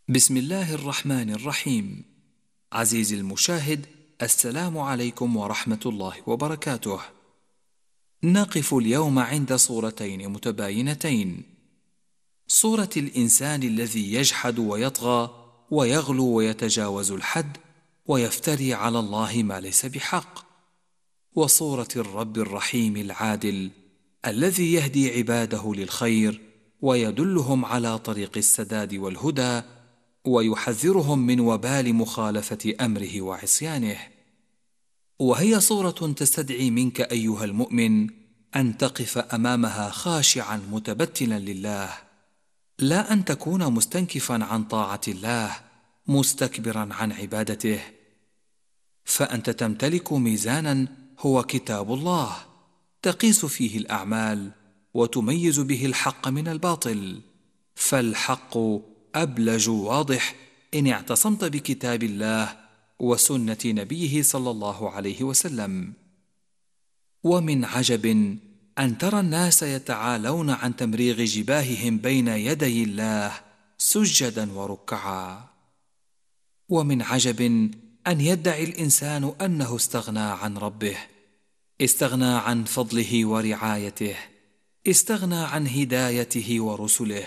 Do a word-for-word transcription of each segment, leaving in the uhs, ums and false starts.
بسم الله الرحمن الرحيم. عزيزي المشاهد، السلام عليكم ورحمة الله وبركاته. نقف اليوم عند صورتين متباينتين: صورة الإنسان الذي يجحد ويطغى ويغلو ويتجاوز الحد ويفتري على الله ما ليس بحق، وصورة الرب الرحيم العادل الذي يهدي عباده للخير ويدلهم على طريق السداد والهدى ويحذرهم من وبال مخالفة أمره وعصيانه. وهي صورة تستدعي منك أيها المؤمن أن تقف أمامها خاشعا متبتلا لله، لا أن تكون مستنكفا عن طاعة الله مستكبرا عن عبادته، فأنت تمتلك ميزانا هو كتاب الله تقيس فيه الأعمال وتميز به الحق من الباطل، فالحق أبلج واضح إن اعتصمت بكتاب الله وسنة نبيه صلى الله عليه وسلم. ومن عجب أن ترى الناس يتعالون عن تمريغ جباههم بين يدي الله سجدا وركعا. ومن عجب أن يدعي الإنسان أنه استغنى عن ربه، استغنى عن فضله ورعايته، استغنى عن هدايته ورسله.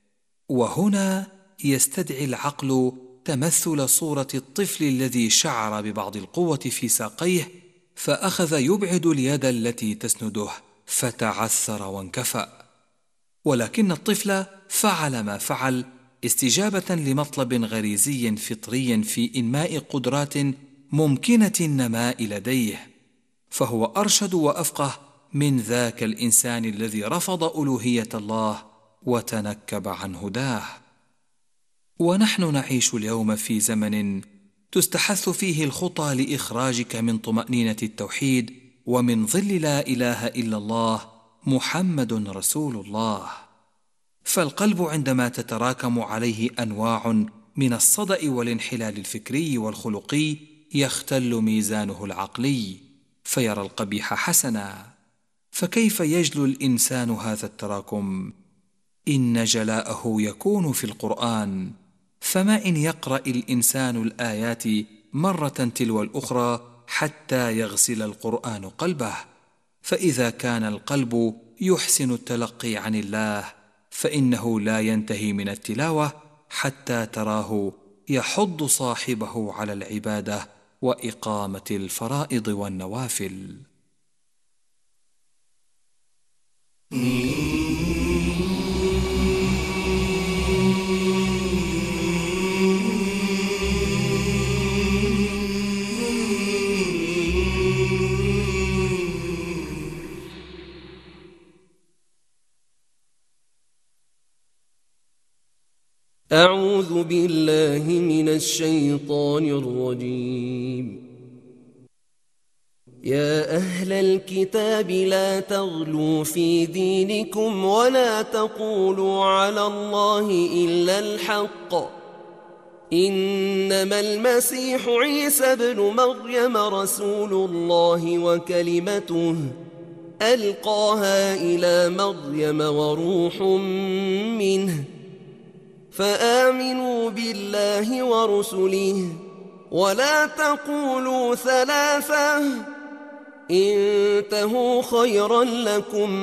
وهنا يستدعي العقل تمثل صورة الطفل الذي شعر ببعض القوة في ساقيه فأخذ يبعد اليد التي تسنده فتعثر وانكفأ، ولكن الطفل فعل ما فعل استجابة لمطلب غريزي فطري في إنماء قدرات ممكنة النماء لديه، فهو أرشد وأفقه من ذاك الإنسان الذي رفض ألوهية الله وتنكب عن هداه. ونحن نعيش اليوم في زمن تستحث فيه الخطى لإخراجك من طمأنينة التوحيد ومن ظل لا إله إلا الله محمد رسول الله. فالقلب عندما تتراكم عليه أنواع من الصدأ والانحلال الفكري والخلقي يختل ميزانه العقلي فيرى القبيح حسنا، فكيف يجلو الإنسان هذا التراكم؟ إن جلاءه يكون في القرآن، فما إن يقرأ الإنسان الآيات مرة تلو الأخرى حتى يغسل القرآن قلبه، فإذا كان القلب يحسن التلقي عن الله فإنه لا ينتهي من التلاوة حتى تراه يحض صاحبه على العبادة وإقامة الفرائض والنوافل. أعوذ بالله من الشيطان الرجيم. يا أهل الكتاب لا تغلوا في دينكم ولا تقولوا على الله إلا الحق، إنما المسيح عيسى ابن مريم رسول الله وكلمته ألقاها إلى مريم وروح منه، فآمنوا بالله ورسله ولا تقولوا ثلاثة، انتهوا خيرا لكم،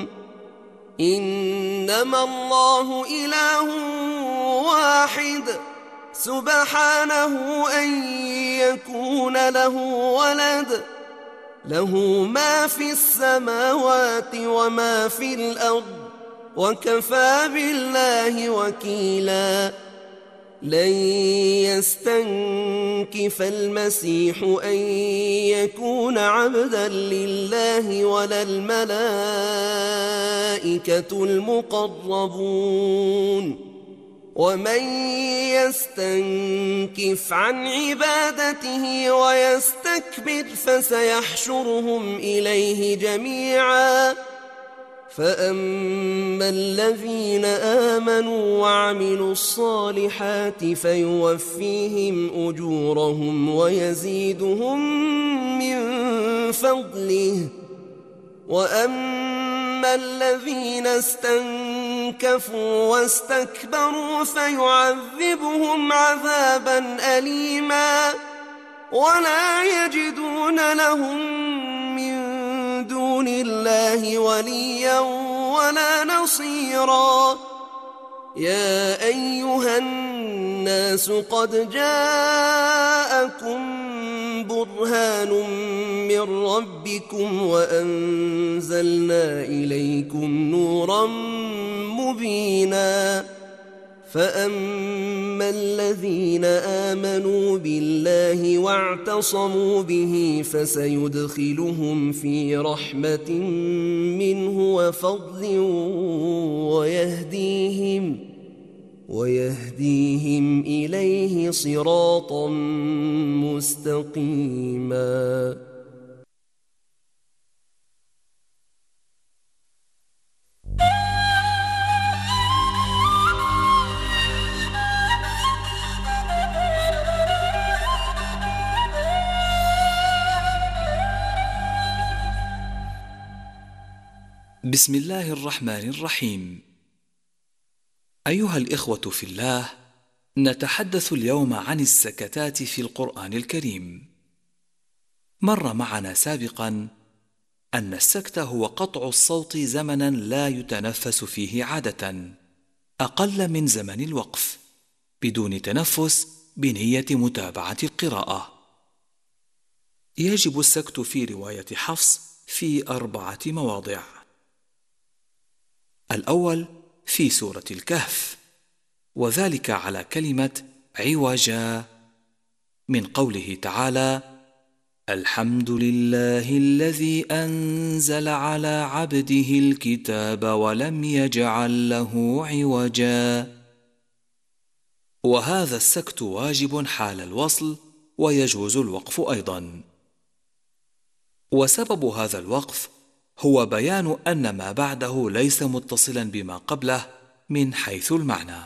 إنما الله إله واحد سبحانه أن يكون له ولد، له ما في السماوات وما في الأرض وكفى بالله وكيلا. لن يستنكف المسيح أن يكون عبدا لله ولا الملائكة المقربون، ومن يستنكف عن عبادته ويستكبر فسيحشرهم إليه جميعا. فأما الذين آمنوا وعملوا الصالحات فيوفيهم أجورهم ويزيدهم من فضله، وأما الذين استنكفوا كفروا واستكبروا فيعذبهم عذابا أليما ولا يجدون لهم من دون الله وليا ولا نصيرا. يا أيها الناس قد جاءكم برهان من ربكم وأنزلنا إليكم نورا مبينا. فأما الذين آمنوا بالله واعتصموا به فسيدخلهم في رحمة منه وفضل ويهديهم ويهديهم إليه صراطا مستقيما. بسم الله الرحمن الرحيم. أيها الإخوة في الله، نتحدث اليوم عن السكتات في القرآن الكريم. مر معنا سابقا أن السكت هو قطع الصوت زمنا لا يتنفس فيه عادة، أقل من زمن الوقف، بدون تنفس بنية متابعة القراءة. يجب السكت في رواية حفص في أربعة مواضع. الأول في سورة الكهف، وذلك على كلمة عوجا من قوله تعالى: الحمد لله الذي أنزل على عبده الكتاب ولم يجعل له عوجا. وهذا السكت واجب حال الوصل، ويجوز الوقف أيضا. وسبب هذا الوقف هو بيان أن ما بعده ليس متصلا بما قبله من حيث المعنى.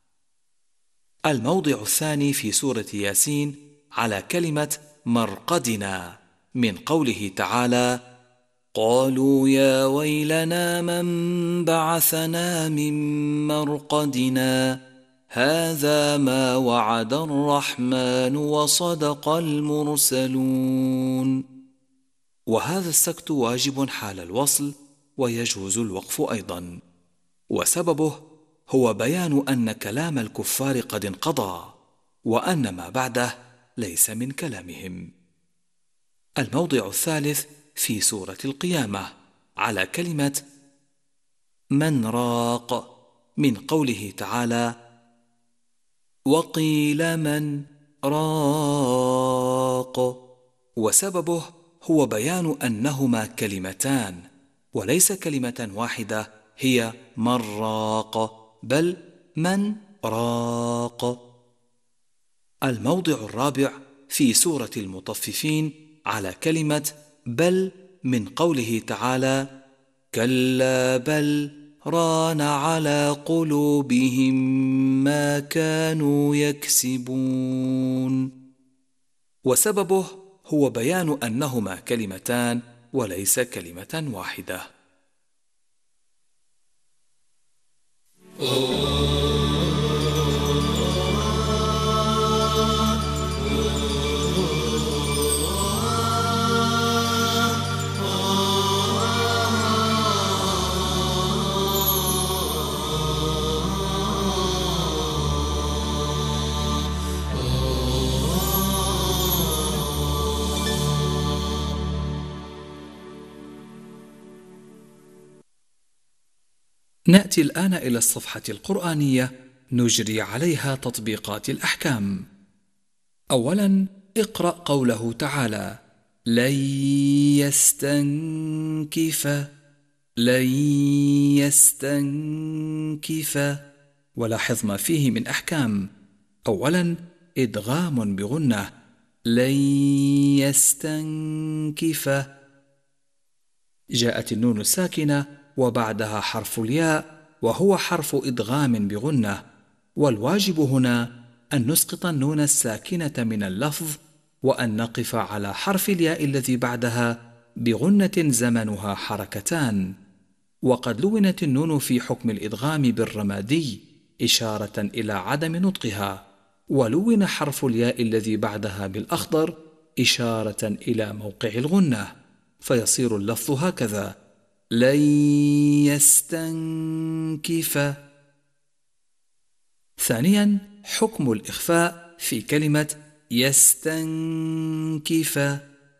الموضع الثاني في سورة ياسين على كلمة مرقدنا من قوله تعالى: قالوا يا ويلنا من بعثنا من مرقدنا هذا ما وعد الرحمن وصدق المرسلون. وهذا السكت واجب حال الوصل، ويجوز الوقف أيضا. وسببه هو بيان أن كلام الكفار قد انقضى، وأن ما بعده ليس من كلامهم. الموضع الثالث في سورة القيامة على كلمة من راق من قوله تعالى: وقيل من راق. وسببه هو بيان أنهما كلمتان وليس كلمة واحدة هي من راق، بل من راق. الموضع الرابع في سورة المطففين على كلمة بل من قوله تعالى: كلا بل ران على قلوبهم ما كانوا يكسبون. وسببه هو بيان أنهما كلمتان وليس كلمة واحدة. نأتي الآن إلى الصفحة القرآنية نجري عليها تطبيقات الأحكام. أولا اقرأ قوله تعالى: لن يستنكف، لن يستنكف. ولاحظ ما فيه من أحكام. أولا إدغام بغنة، لن يستنكف. جاءت النون الساكنة وبعدها حرف الياء، وهو حرف إدغام بغنة، والواجب هنا أن نسقط النون الساكنة من اللفظ، وأن نقف على حرف الياء الذي بعدها بغنة زمنها حركتان. وقد لونت النون في حكم الإدغام بالرمادي إشارة إلى عدم نطقها، ولون حرف الياء الذي بعدها بالأخضر إشارة إلى موقع الغنة، فيصير اللفظ هكذا: لن يستنكف. ثانيا، حكم الإخفاء في كلمة يستنكف.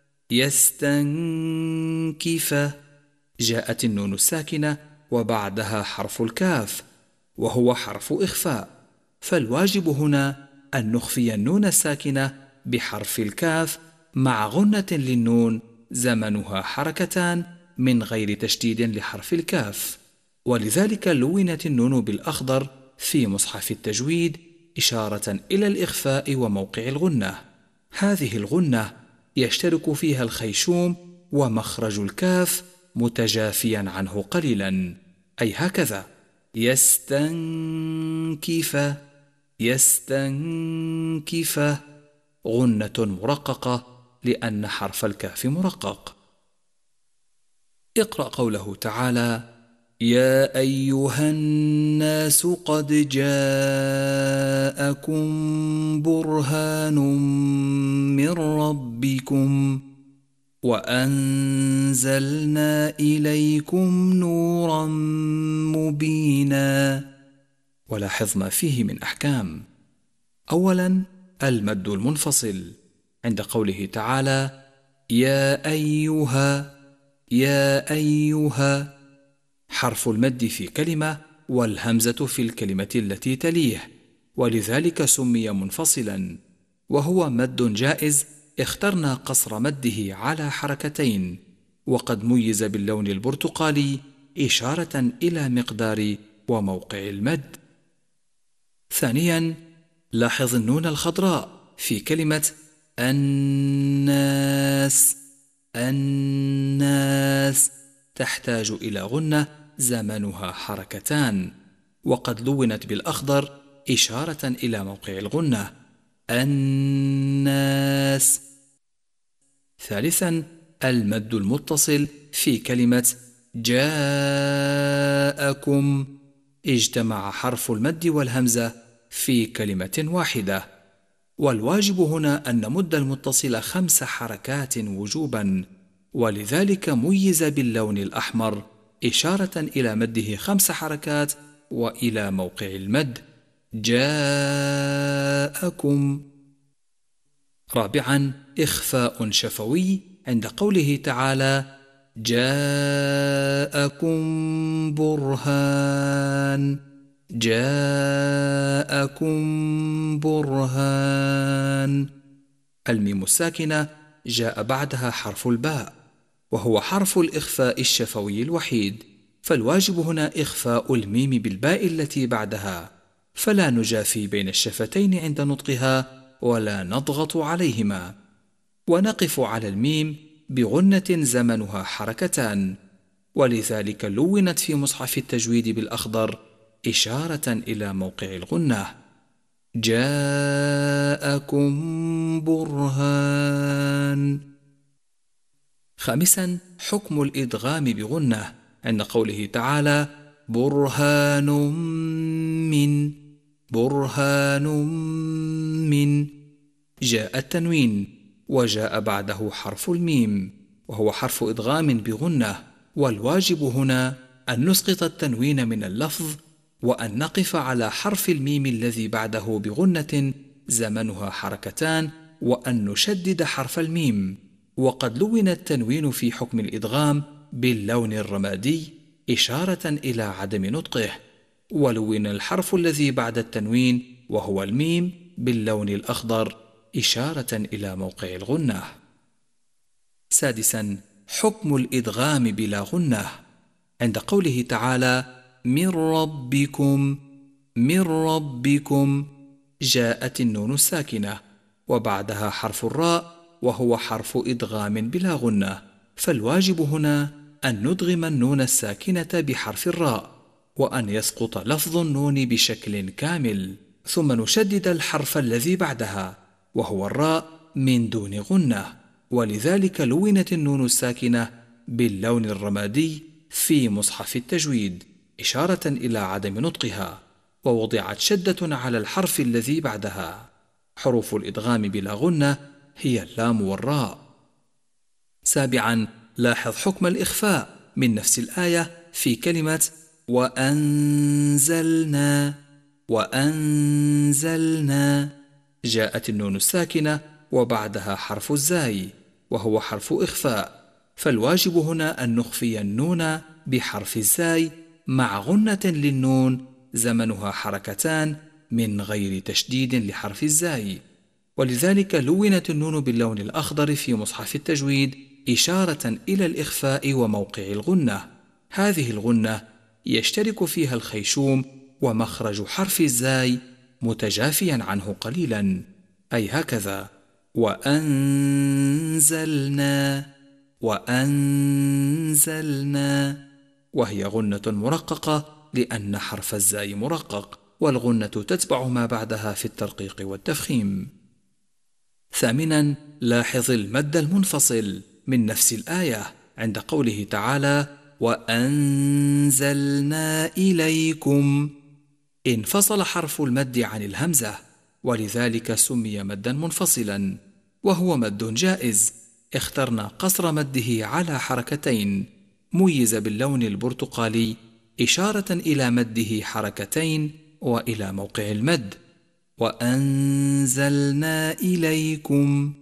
يستنكف جاءت النون الساكنة وبعدها حرف الكاف، وهو حرف إخفاء، فالواجب هنا أن نخفي النون الساكنة بحرف الكاف مع غنة للنون زمنها حركتان من غير تشديد لحرف الكاف، ولذلك لونت النون بالأخضر في مصحف التجويد إشارة إلى الإخفاء وموقع الغنة. هذه الغنة يشترك فيها الخيشوم ومخرج الكاف متجافيا عنه قليلا، أي هكذا: يستنكف. يستنكف غنة مرققة لأن حرف الكاف مرقق. اقرأ قوله تعالى: يا أيها الناس قد جاءكم برهان من ربكم وأنزلنا إليكم نورا مبينا. ولاحظ ما فيه من أحكام. أولا، المد المنفصل عند قوله تعالى: يا أيها. يا أيها حرف المد في كلمة والهمزة في الكلمة التي تليه، ولذلك سمي منفصلا، وهو مد جائز اخترنا قصر مده على حركتين، وقد ميز باللون البرتقالي إشارة إلى مقدار وموقع المد. ثانيا، لاحظ النون الخضراء في كلمة الناس. الناس تحتاج إلى غنة زمنها حركتان، وقد لونت بالأخضر إشارة إلى موقع الغنة: الناس. ثالثا، المد المتصل في كلمة جاءكم، اجتمع حرف المد والهمزة في كلمة واحدة، والواجب هنا أن نمد المتصل خمس حركات وجوبا، ولذلك ميز باللون الأحمر إشارة إلى مده خمس حركات وإلى موقع المد: جاءكم. رابعا، إخفاء شفوي عند قوله تعالى: جاءكم برهان. جاءكم برهان الميم الساكنة جاء بعدها حرف الباء، وهو حرف الإخفاء الشفوي الوحيد، فالواجب هنا إخفاء الميم بالباء التي بعدها، فلا نجافي بين الشفتين عند نطقها ولا نضغط عليهما، ونقف على الميم بغنة زمنها حركتان، ولذلك لونت في مصحف التجويد بالأخضر إشارة إلى موقع الغنة: جاءكم برهان. خامسا، حكم الإدغام بغنة عند قوله تعالى: برهان من. برهان من جاء التنوين وجاء بعده حرف الميم، وهو حرف إدغام بغنة، والواجب هنا أن نسقط التنوين من اللفظ وأن نقف على حرف الميم الذي بعده بغنة زمنها حركتان، وأن نشدد حرف الميم، وقد لون التنوين في حكم الإدغام باللون الرمادي إشارة إلى عدم نطقه، ولون الحرف الذي بعد التنوين وهو الميم باللون الأخضر إشارة إلى موقع الغنة. سادسا، حكم الإدغام بلا غنة عند قوله تعالى: من ربكم. من ربكم جاءت النون الساكنة وبعدها حرف الراء، وهو حرف إدغام بلا غنة، فالواجب هنا أن ندغم النون الساكنة بحرف الراء، وأن يسقط لفظ النون بشكل كامل، ثم نشدد الحرف الذي بعدها وهو الراء من دون غنة، ولذلك لونت النون الساكنة باللون الرمادي في مصحف التجويد إشارة إلى عدم نطقها، ووضعت شدة على الحرف الذي بعدها. حروف الإدغام بلا غنة هي اللام والراء. سابعا، لاحظ حكم الإخفاء من نفس الآية في كلمة وأنزلنا. وأنزلنا جاءت النون الساكنة وبعدها حرف الزاي وهو حرف إخفاء، فالواجب هنا أن نخفي النون بحرف الزاي مع غنة للنون زمنها حركتان من غير تشديد لحرف الزاي، ولذلك لونت النون باللون الأخضر في مصحف التجويد إشارة إلى الإخفاء وموقع الغنة. هذه الغنة يشترك فيها الخيشوم ومخرج حرف الزاي متجافيا عنه قليلا، أي هكذا وأنزلنا وأنزلنا، وهي غنة مرققة لأن حرف الزاي مرقق، والغنة تتبع ما بعدها في الترقيق والتفخيم. ثامنا، لاحظ المد المنفصل من نفس الآية عند قوله تعالى وأنزلنا إليكم. انفصل حرف المد عن الهمزة، ولذلك سمي مدا منفصلا، وهو مد جائز. اخترنا قصر مده على حركتين ميز باللون البرتقالي إشارة إلى مده حركتين وإلى موقع المد. وأنزلنا إليكم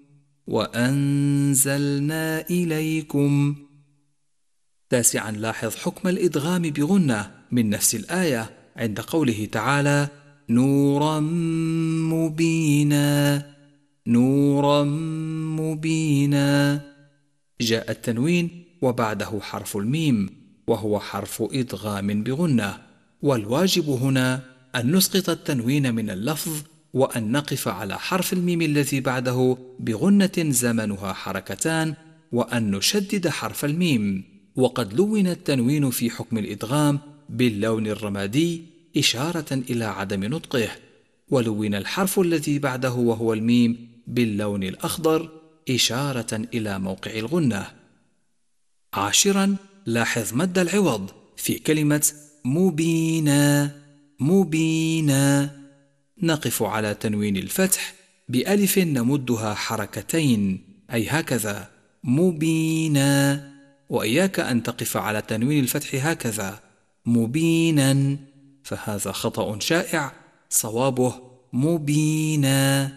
وأنزلنا إليكم. تاسعا، لاحظ حكم الإدغام بغنة من نفس الآية عند قوله تعالى نورا مبينا. نورا مبينا جاء التنوين وبعده حرف الميم وهو حرف إدغام بغنة، والواجب هنا أن نسقط التنوين من اللفظ وأن نقف على حرف الميم الذي بعده بغنة زمنها حركتان، وأن نشدد حرف الميم. وقد لون التنوين في حكم الإدغام باللون الرمادي إشارة إلى عدم نطقه، ولون الحرف الذي بعده وهو الميم باللون الأخضر إشارة إلى موقع الغنة. عاشرا، لاحظ مد العوض في كلمة مبينا. مبينا نقف على تنوين الفتح بألف نمدها حركتين، أي هكذا مبينا، وإياك أن تقف على تنوين الفتح هكذا مبينا، فهذا خطأ شائع، صوابه مبينا.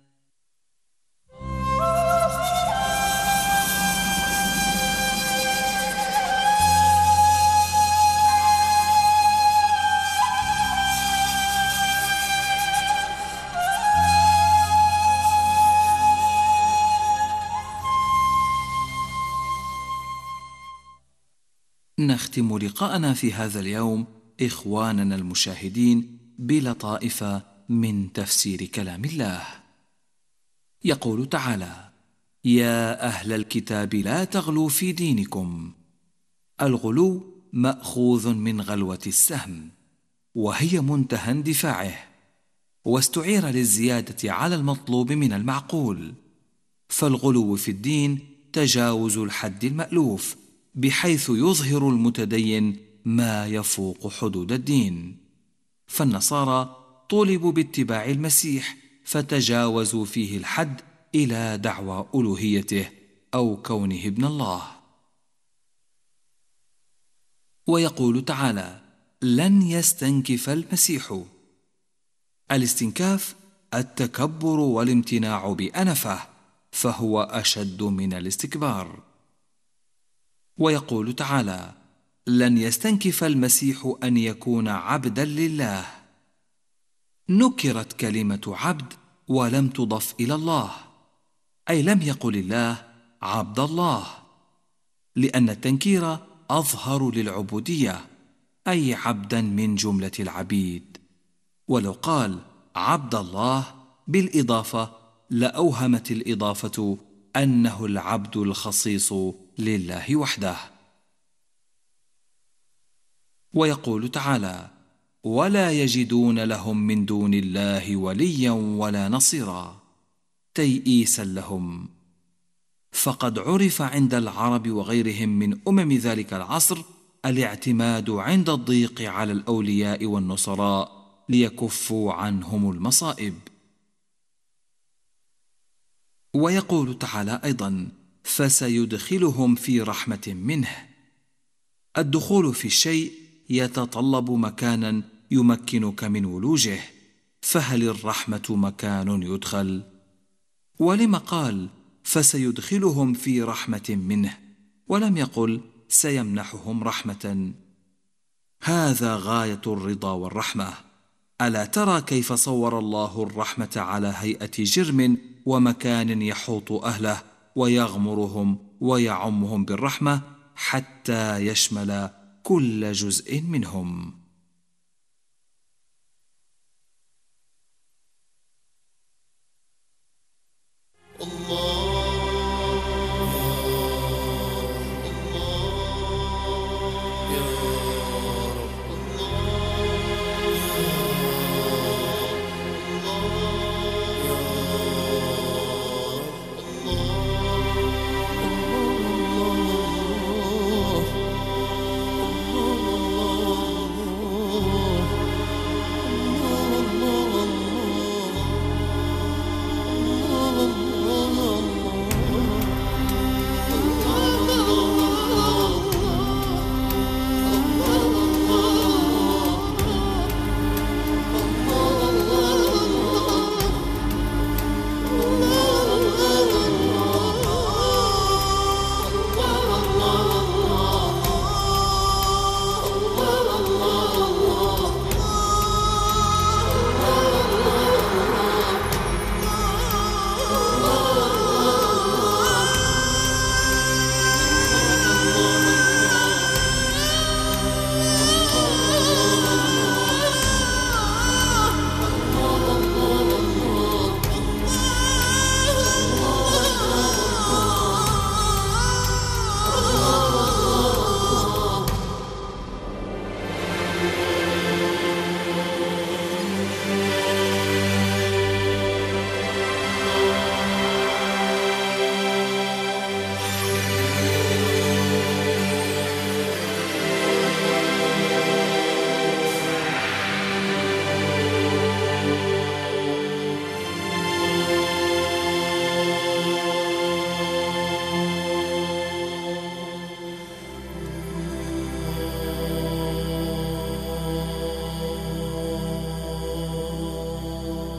نختم لقاءنا في هذا اليوم إخواننا المشاهدين بلطائف من تفسير كلام الله. يقول تعالى يا أهل الكتاب لا تغلوا في دينكم. الغلو مأخوذ من غلوة السهم، وهي منتهى اندفاعه، واستعير للزيادة على المطلوب من المعقول. فالغلو في الدين تجاوز الحد المألوف، بحيث يظهر المتدين ما يفوق حدود الدين. فالنصارى طولبوا باتباع المسيح فتجاوزوا فيه الحد إلى دعوى ألوهيته أو كونه ابن الله. ويقول تعالى لن يستنكف المسيح. الاستنكاف التكبر والامتناع بأنفه، فهو أشد من الاستكبار. ويقول تعالى لن يستنكف المسيح أن يكون عبدا لله. نكرت كلمة عبد ولم تضف إلى الله، أي لم يقل الله عبد الله، لأن التنكير أظهر للعبودية، أي عبدا من جملة العبيد. ولو قال عبد الله بالإضافة لأوهمت الإضافة أنه العبد الخصيص لله وحده. ويقول تعالى ولا يجدون لهم من دون الله وليا ولا نصيرا، تيئيسا لهم. فقد عرف عند العرب وغيرهم من أمم ذلك العصر الاعتماد عند الضيق على الأولياء والنصراء ليكفوا عنهم المصائب. ويقول تعالى أيضا: فسيدخلهم في رحمة منه. الدخول في الشيء يتطلب مكانا يمكنك من ولوجه، فهل الرحمة مكان يدخل؟ ولم قال فسيدخلهم في رحمة منه ولم يقل سيمنحهم رحمة؟ هذا غاية الرضا والرحمة. ألا ترى كيف صور الله الرحمة على هيئة جرم ومكان يحوط أهله ويغمرهم ويعمهم بالرحمة حتى يشمل كل جزء منهم.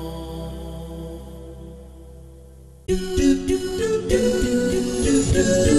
do do do do do do do